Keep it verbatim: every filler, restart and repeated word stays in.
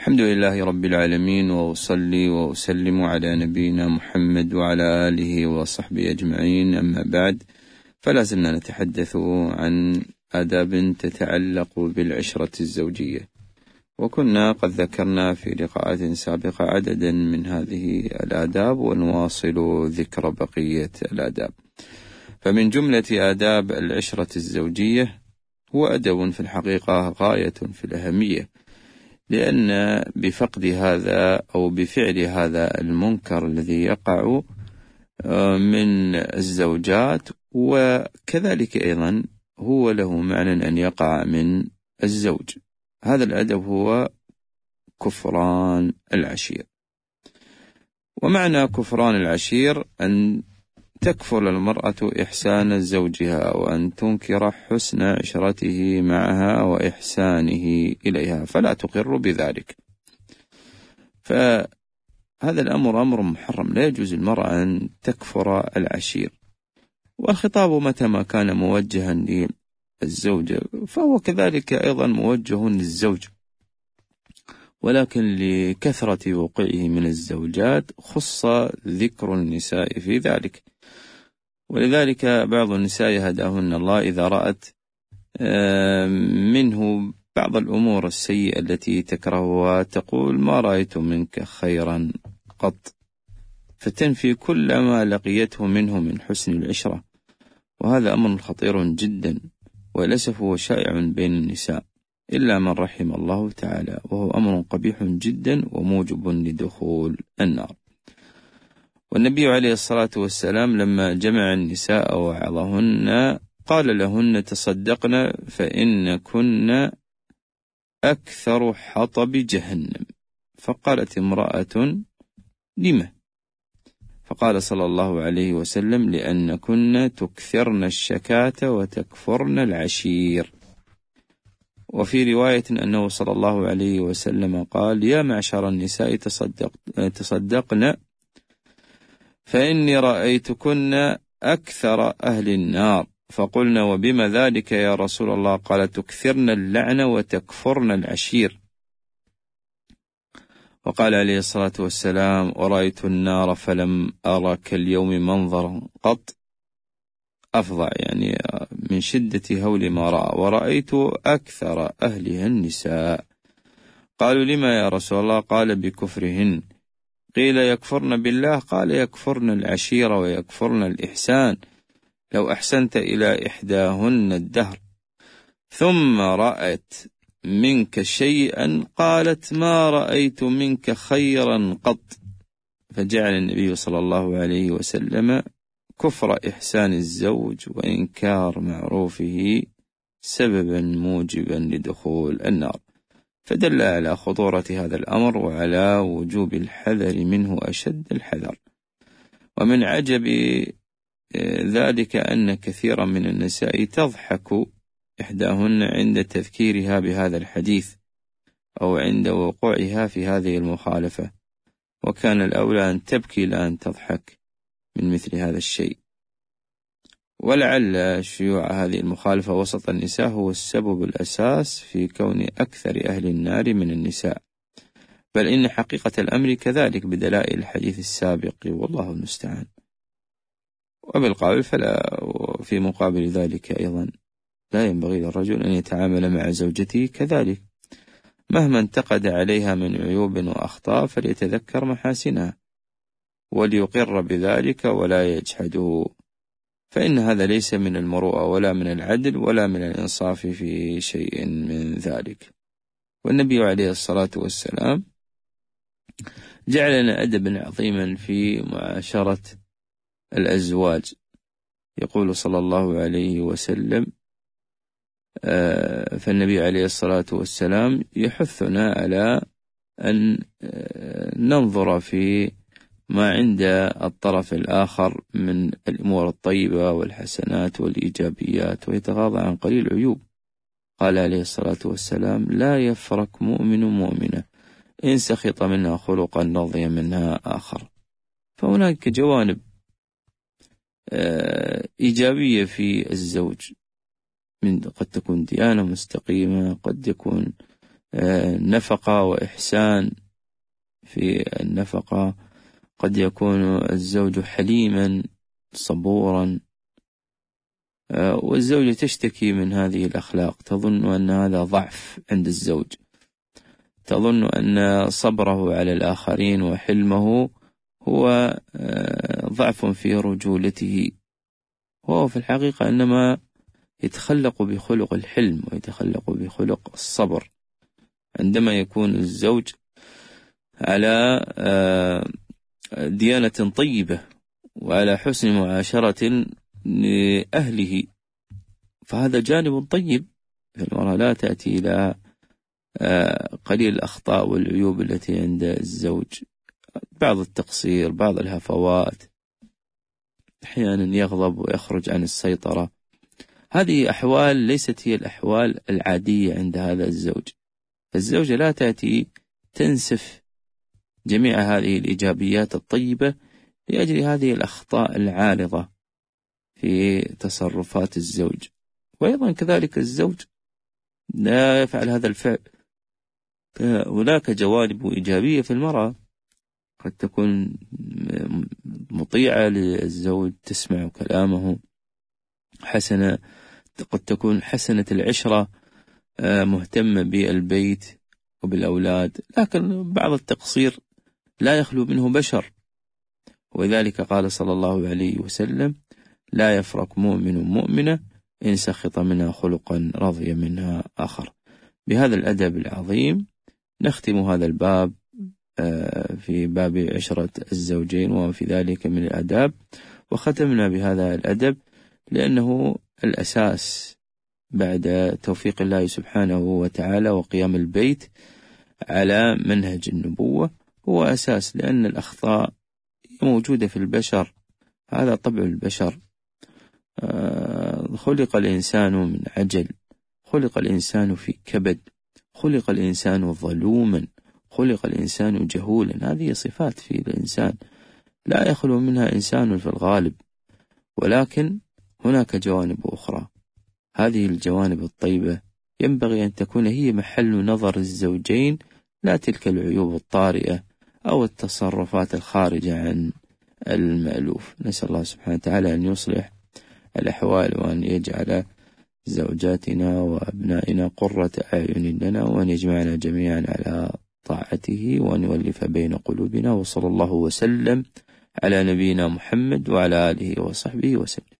الحمد لله رب العالمين، وأصلي وأسلم على نبينا محمد وعلى آله وصحبه أجمعين. أما بعد، فلا زلنا نتحدث عن آداب تتعلق بالعشرة الزوجية، وكنا قد ذكرنا في لقاءات سابقة عددا من هذه الآداب، ونواصل ذكر بقية الآداب. فمن جملة آداب العشرة الزوجية هو أدب في الحقيقة غاية في الأهمية، لأن بفقد هذا أو بفعل هذا المنكر الذي يقع من الزوجات، وكذلك أيضا هو له معنى أن يقع من الزوج، هذا الأدب هو كفران العشير. ومعنى كفران العشير أن تكفر المرأة إحسان زوجها، وأن تنكر حسن عشرته معها وإحسانه إليها، فلا تقر بذلك. فهذا الأمر أمر محرم، لا يجوز المرأة أن تكفر العشير. والخطاب متى ما كان موجها للزوجة فهو كذلك أيضا موجه للزوج، ولكن لكثرة وقوعه من الزوجات خص ذكر النساء في ذلك. ولذلك بعض النساء هداهن الله إذا رأت منه بعض الأمور السيئة التي تكرهها تقول: ما رأيت منك خيرا قط، فتنفي كل ما لقيته منه من حسن العشرة. وهذا أمر خطير جدا، وللأسف هو شائع بين النساء إلا من رحم الله تعالى، وهو أمر قبيح جدا وموجب لدخول النار. والنبي عليه الصلاة والسلام لما جمع النساء ووعظهن قال لهن: تصدقن فإن كن أكثر حطب جهنم. فقالت امرأة: لما؟ فقال صلى الله عليه وسلم: لأن كن تكثرن الشكاة وتكفرن العشير. وفي رواية أنه صلى الله عليه وسلم قال: يا معشر النساء تصدق تصدقن فإني رأيتكن أكثر أهل النار. فقلنا: وبما ذلك يا رسول الله؟ قال: تكثرن اللعن وتكفرن العشير. وقال عليه الصلاة والسلام: ورأيت النار فلم أرى كاليوم منظرا قط أفظع، يعني من شدة هول ما رأى، ورأيت أكثر أهلها النساء. قالوا: لما يا رسول الله؟ قال: بكفرهن. قيل: يكفرن بالله؟ قال: يكفرن العشيرة ويكفرن الإحسان. لو أحسنت إلى إحداهن الدهر ثم رأت منك شيئا قالت: ما رأيت منك خيرا قط. فجعل النبي صلى الله عليه وسلم كفر إحسان الزوج وإنكار معروفه سببا موجبا لدخول النار، فدل على خطورة هذا الأمر وعلى وجوب الحذر منه أشد الحذر. ومن عجب ذلك أن كثيرا من النساء تضحك إحداهن عند تذكيرها بهذا الحديث أو عند وقوعها في هذه المخالفة، وكان الأولى أن تبكي لا أن تضحك من مثل هذا الشيء. ولعل شيوع هذه المخالفة وسط النساء هو السبب الأساس في كون أكثر أهل النار من النساء، بل إن حقيقة الأمر كذلك بدلائل الحديث السابق، والله المستعان. وبالقول فلا في مقابل ذلك أيضا لا ينبغي للرجل أن يتعامل مع زوجته كذلك، مهما انتقد عليها من عيوب وأخطاء فليتذكر محاسنها وليقر بذلك ولا يجحده، فإن هذا ليس من المروءة ولا من العدل ولا من الإنصاف في شيء من ذلك. والنبي عليه الصلاة والسلام جعل لنا أدبا عظيما في معاشرة الأزواج. يقول صلى الله عليه وسلم: فالنبي عليه الصلاة والسلام يحثنا على أن ننظر في ما عند الطرف الآخر من الأمور الطيبة والحسنات والإيجابيات، ويتغاضى عن قليل العيوب. قال عليه الصلاة والسلام: لا يفرق مؤمن مؤمنة إن سخط منها خلقا رضي منها آخر. فهناك جوانب إيجابية في الزوج، من قد تكون ديانة مستقيمة، قد يكون نفقة وإحسان في النفقة. قد يكون الزوج حليما صبورا، والزوجة تشتكي من هذه الأخلاق، تظن أن هذا ضعف عند الزوج، تظن أن صبره على الآخرين وحلمه هو ضعف في رجولته، وهو في الحقيقة إنما يتخلق بخلق الحلم ويتخلق بخلق الصبر. عندما يكون الزوج على ديانة طيبة وعلى حسن معاشرة لأهله، فهذا جانب طيب. المرأة لا تأتي إلى قليل الأخطاء والعيوب التي عند الزوج، بعض التقصير، بعض الهفوات، أحيانا يغضب ويخرج عن السيطرة. هذه أحوال ليست هي الأحوال العادية عند هذا الزوج. الزوجة لا تأتي تنسف جميع هذه الإيجابيات الطيبة لأجل هذه الأخطاء العارضة في تصرفات الزوج. وأيضا كذلك الزوج لا يفعل هذا الفعل. هناك جوانب إيجابية في المرأة، قد تكون مطيعة للزوج، تسمع كلامه، حسنة، قد تكون حسنة العشرة، مهتمة بالبيت وبالأولاد، لكن بعض التقصير لا يخلو منه بشر. ولذلك قال صلى الله عليه وسلم: لا يفرق مؤمن مؤمنة إن سخط منها خلقا رضي منها آخر. بهذا الأدب العظيم نختم هذا الباب في باب عشرة الزوجين وما في ذلك من الآداب. وختمنا بهذا الأدب لأنه الأساس بعد توفيق الله سبحانه وتعالى وقيام البيت على منهج النبوة، هو أساس، لأن الأخطاء موجودة في البشر، هذا طبع البشر. خلق الإنسان من عجل، خلق الإنسان في كبد، خلق الإنسان ظلوما، خلق الإنسان جهولا. هذه صفات في الإنسان لا يخلو منها إنسان في الغالب، ولكن هناك جوانب أخرى. هذه الجوانب الطيبة ينبغي أن تكون هي محل نظر الزوجين، لا تلك العيوب الطارئة أو التصرفات الخارجة عن المألوف. نسأل الله سبحانه وتعالى أن يصلح الأحوال، وأن يجعل زوجاتنا وأبنائنا قرة أعين لنا، وأن يجمعنا جميعا على طاعته، وأن يؤلف بين قلوبنا. وصلى الله وسلم على نبينا محمد وعلى آله وصحبه وسلم.